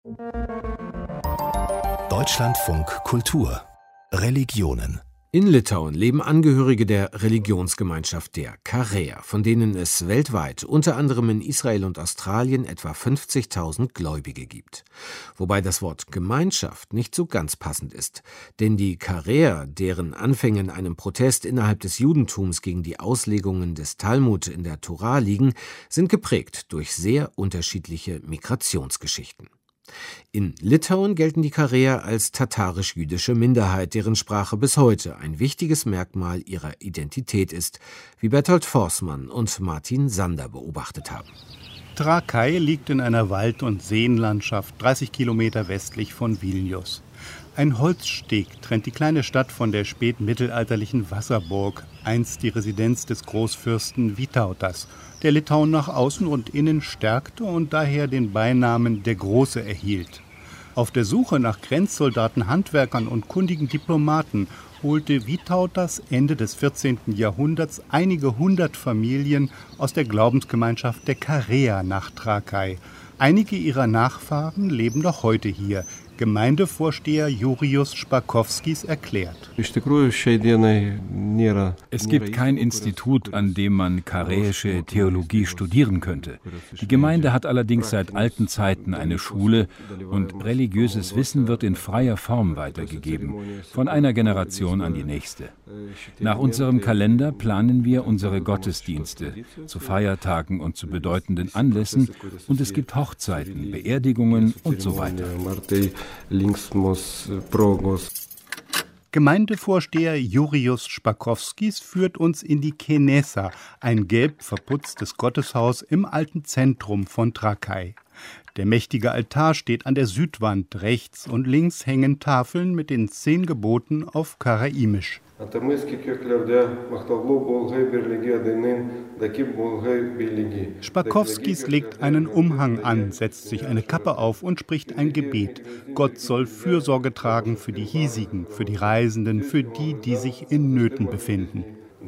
Deutschlandfunk Kultur Religionen. In Litauen leben Angehörige der Religionsgemeinschaft der Kareer, von denen es weltweit, unter anderem in Israel und Australien, etwa 50.000 Gläubige gibt. Wobei das Wort Gemeinschaft nicht so ganz passend ist. Denn die Kareer, deren Anfänge in einem Protest innerhalb des Judentums gegen die Auslegungen des Talmud in der Tora liegen, sind geprägt durch sehr unterschiedliche Migrationsgeschichten. In Litauen gelten die Kareer als tatarisch-jüdische Minderheit, deren Sprache bis heute ein wichtiges Merkmal ihrer Identität ist, wie Bertolt Forssmann und Martin Sander beobachtet haben. Trakai liegt in einer Wald- und Seenlandschaft 30 Kilometer westlich von Vilnius. Ein Holzsteg trennt die kleine Stadt von der spätmittelalterlichen Wasserburg, einst die Residenz des Großfürsten Vytautas, der Litauen nach außen und innen stärkte und daher den Beinamen der Große erhielt. Auf der Suche nach Grenzsoldaten, Handwerkern und kundigen Diplomaten holte Vytautas Ende des 14. Jahrhunderts einige hundert Familien aus der Glaubensgemeinschaft der Kareer nach Trakai. Einige ihrer Nachfahren leben noch heute hier. Gemeindevorsteher Jurijus Špakovskis erklärt. Es gibt kein Institut, an dem man kareische Theologie studieren könnte. Die Gemeinde hat allerdings seit alten Zeiten eine Schule und religiöses Wissen wird in freier Form weitergegeben, von einer Generation an die nächste. Nach unserem Kalender planen wir unsere Gottesdienste zu Feiertagen und zu bedeutenden Anlässen und es gibt Hochzeiten, Beerdigungen und so weiter. Gemeindevorsteher Jurijus Špakovskis führt uns in die Kenesa, ein gelb verputztes Gotteshaus im alten Zentrum von Trakai. Der mächtige Altar steht an der Südwand, rechts und links hängen Tafeln mit den 10 Geboten auf Karaimisch. Špakovskis legt einen Umhang an, setzt sich eine Kappe auf und spricht ein Gebet. Gott soll Fürsorge tragen für die Hiesigen, für die Reisenden, für die, die sich in Nöten befinden.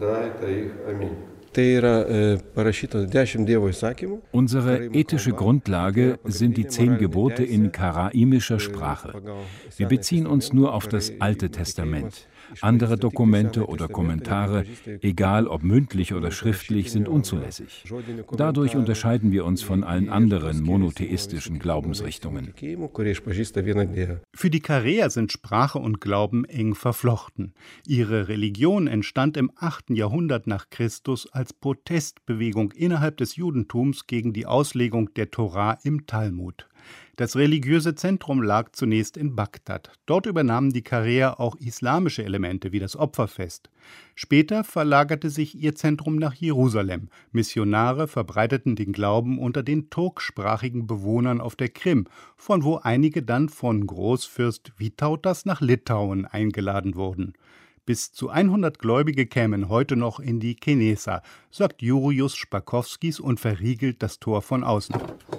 Unsere ethische Grundlage sind die 10 Gebote in karaimischer Sprache. Wir beziehen uns nur auf das Alte Testament. Andere Dokumente oder Kommentare, egal ob mündlich oder schriftlich, sind unzulässig. Dadurch unterscheiden wir uns von allen anderen monotheistischen Glaubensrichtungen. Für die Kareer sind Sprache und Glauben eng verflochten. Ihre Religion entstand im 8. Jahrhundert nach Christus als Protestbewegung innerhalb des Judentums gegen die Auslegung der Tora im Talmud. Das religiöse Zentrum lag zunächst in Bagdad. Dort übernahmen die Kareer auch islamische Elemente wie das Opferfest. Später verlagerte sich ihr Zentrum nach Jerusalem. Missionare verbreiteten den Glauben unter den turksprachigen Bewohnern auf der Krim, von wo einige dann von Großfürst Vytautas nach Litauen eingeladen wurden. Bis zu 100 Gläubige kämen heute noch in die Kenesa, sagt Jurijus Špakovskis und verriegelt das Tor von außen.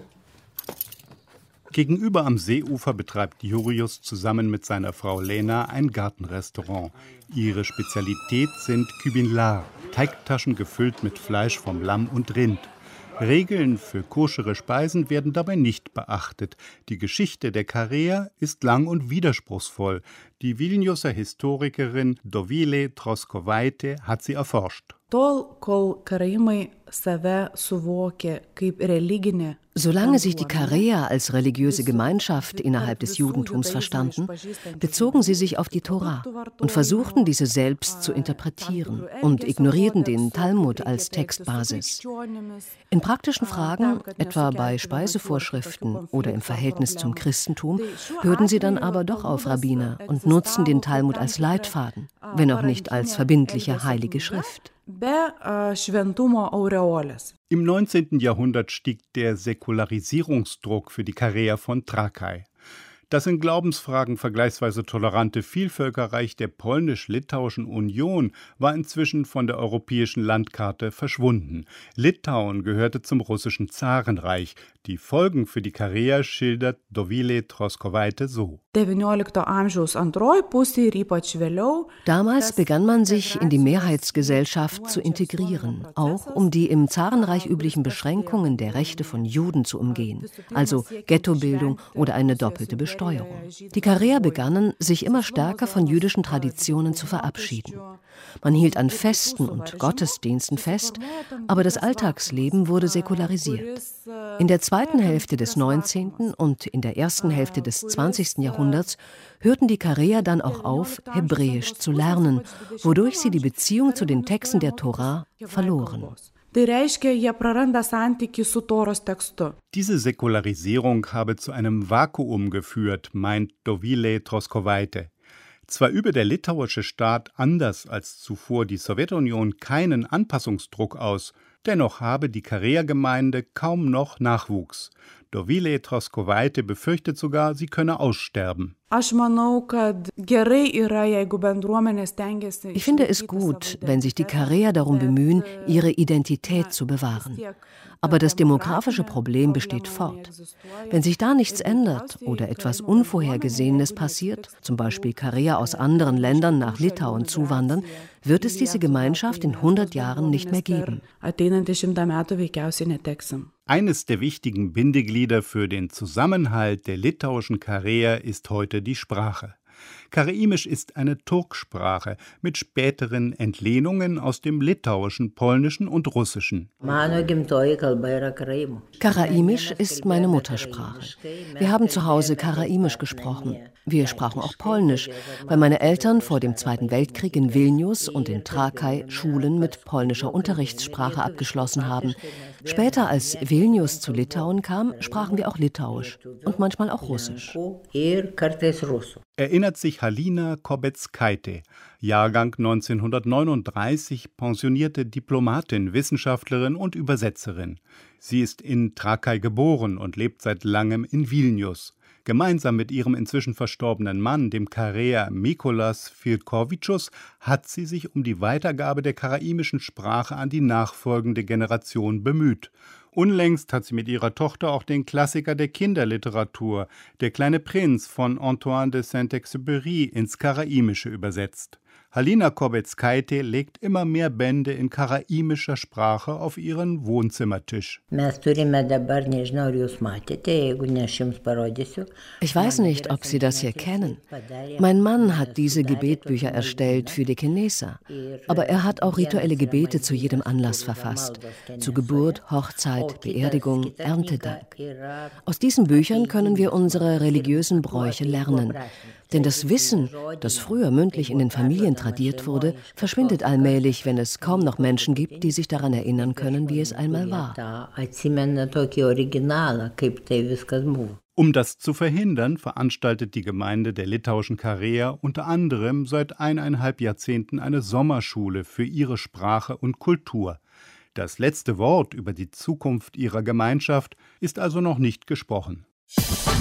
Gegenüber am Seeufer betreibt Jurijus zusammen mit seiner Frau Lena ein Gartenrestaurant. Ihre Spezialität sind Kübinlar, Teigtaschen gefüllt mit Fleisch vom Lamm und Rind. Regeln für koschere Speisen werden dabei nicht beachtet. Die Geschichte der Kareer ist lang und widerspruchsvoll. Die Vilniuser Historikerin Dovilė Troskovaitė hat sie erforscht. Solange sich die Kareer als religiöse Gemeinschaft innerhalb des Judentums verstanden, bezogen sie sich auf die Tora und versuchten, diese selbst zu interpretieren und ignorierten den Talmud als Textbasis. In praktischen Fragen, etwa bei Speisevorschriften oder im Verhältnis zum Christentum, hörten sie dann aber doch auf Rabbiner und nutzten den Talmud als Leitfaden, wenn auch nicht als verbindliche heilige Schrift. Im 19. Jahrhundert stieg der Säkularisierungsdruck für die Kareer von Trakai. Das in Glaubensfragen vergleichsweise tolerante Vielvölkerreich der Polnisch-Litauischen Union war inzwischen von der europäischen Landkarte verschwunden. Litauen gehörte zum russischen Zarenreich. Die Folgen für die Kareer schildert Dovilė Troskovaitė so. Damals begann man sich in die Mehrheitsgesellschaft zu integrieren, auch um die im Zarenreich üblichen Beschränkungen der Rechte von Juden zu umgehen, also Ghettobildung oder eine doppelte Besteuerung. Die Kareer begannen, sich immer stärker von jüdischen Traditionen zu verabschieden. Man hielt an Festen und Gottesdiensten fest, aber das Alltagsleben wurde säkularisiert. In der zweiten Hälfte des 19. und in der ersten Hälfte des 20. Jahrhunderts hörten die Kareer dann auch auf, Hebräisch zu lernen, wodurch sie die Beziehung zu den Texten der Tora verloren. Diese Säkularisierung habe zu einem Vakuum geführt, meint Dovile Troskovaite. Zwar übe der litauische Staat anders als zuvor die Sowjetunion keinen Anpassungsdruck aus, dennoch habe die Kareer-Gemeinde kaum noch Nachwuchs. Dovile Troskovaite befürchtet sogar, sie könne aussterben. Ich finde es gut, wenn sich die Kareer darum bemühen, ihre Identität zu bewahren. Aber das demografische Problem besteht fort. Wenn sich da nichts ändert oder etwas Unvorhergesehenes passiert, zum Beispiel Kareer aus anderen Ländern nach Litauen zuwandern, wird es diese Gemeinschaft in 100 Jahren nicht mehr geben. Eines der wichtigen Bindeglieder für den Zusammenhalt der litauischen Kareer ist heute die Sprache. Karaimisch ist eine Turksprache mit späteren Entlehnungen aus dem Litauischen, Polnischen und Russischen. Karaimisch ist meine Muttersprache. Wir haben zu Hause Karaimisch gesprochen. Wir sprachen auch Polnisch, weil meine Eltern vor dem Zweiten Weltkrieg in Vilnius und in Trakai Schulen mit polnischer Unterrichtssprache abgeschlossen haben. Später, als Vilnius zu Litauen kam, sprachen wir auch Litauisch und manchmal auch Russisch. Erinnert sich Halina Kobeckaite, Jahrgang 1939, pensionierte Diplomatin, Wissenschaftlerin und Übersetzerin. Sie ist in Trakai geboren und lebt seit langem in Vilnius. Gemeinsam mit ihrem inzwischen verstorbenen Mann, dem Kareer Mykolas Filkowitschus, hat sie sich um die Weitergabe der karaimischen Sprache an die nachfolgende Generation bemüht. Unlängst hat sie mit ihrer Tochter auch den Klassiker der Kinderliteratur, Der kleine Prinz von Antoine de Saint-Exupéry, ins Karaimische übersetzt. Halina Kobeckaite legt immer mehr Bände in karaimischer Sprache auf ihren Wohnzimmertisch. Ich weiß nicht, ob Sie das hier kennen. Mein Mann hat diese Gebetbücher erstellt für die Chineser. Aber er hat auch rituelle Gebete zu jedem Anlass verfasst. Zu Geburt, Hochzeit, Beerdigung, Erntedank. Aus diesen Büchern können wir unsere religiösen Bräuche lernen. Denn das Wissen, das früher mündlich in den Familien tradiert wurde, verschwindet allmählich, wenn es kaum noch Menschen gibt, die sich daran erinnern können, wie es einmal war. Um das zu verhindern, veranstaltet die Gemeinde der litauischen Kareer unter anderem seit 1,5 Jahrzehnten eine Sommerschule für ihre Sprache und Kultur. Das letzte Wort über die Zukunft ihrer Gemeinschaft ist also noch nicht gesprochen.